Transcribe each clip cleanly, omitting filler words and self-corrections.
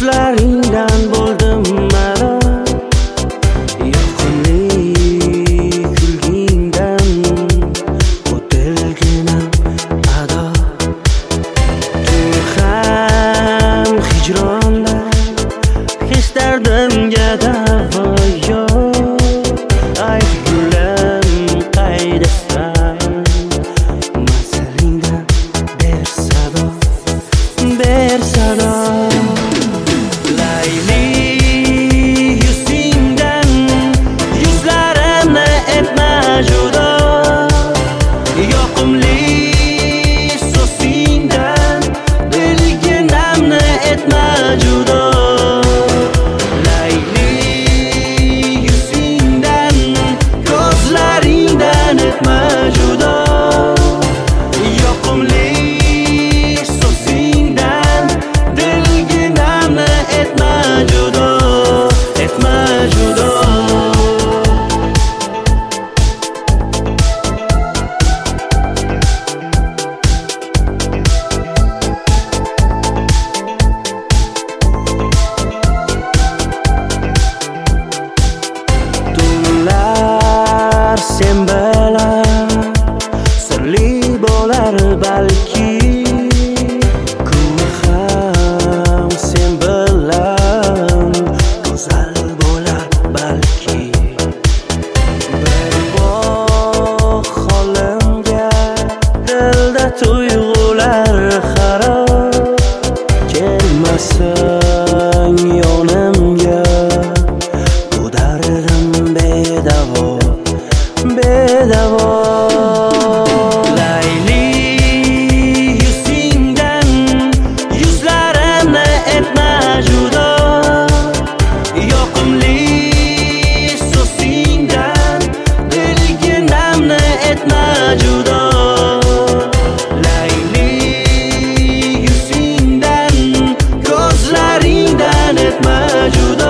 ko'zlaringdan bo'ldim malol, yoqimli kulgingdan o'tilginam ado. Tun ham hijronda hech dardimga davo yo'q. Ay gulam qaydasan, manzilingdan ber sado, ber sado. Layli yuzingdan yuzlarimni etma judo, yoqimli so'zingdan dilginamni etma judo. Layli yuzingdan ko'zlaringdan etma judo, yoqimli so'zingdan dilginamni etma judo, etma judo. Tunlar sen bilan sirli bo'lar balki, kun ham sen bilan go'zal bo'lar balki. Bir bog' holimga dilda tuyg'ular xarob, kelmasang yonimga bu dardim bedavo, bedavo. Layli yuzingdan yuzlarimni etma judo, yoqimli so'zingdan dilginamni etma judo. Layli yuzingdan ko'zlaringdan etma judo,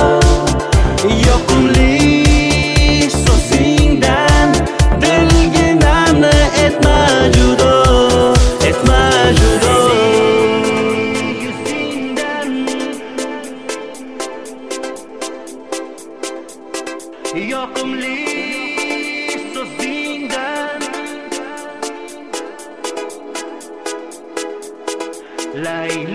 yoqimli so'zingdan dilginamni etma judo, etma judo. Yoqimli so'zingdan, layli